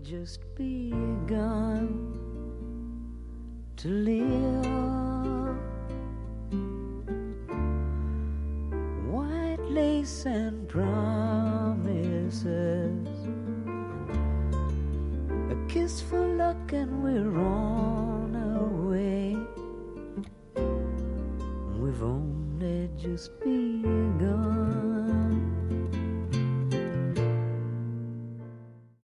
just begun to live. White lace and promises, a kiss for luck and we're on our way. We've only just begun.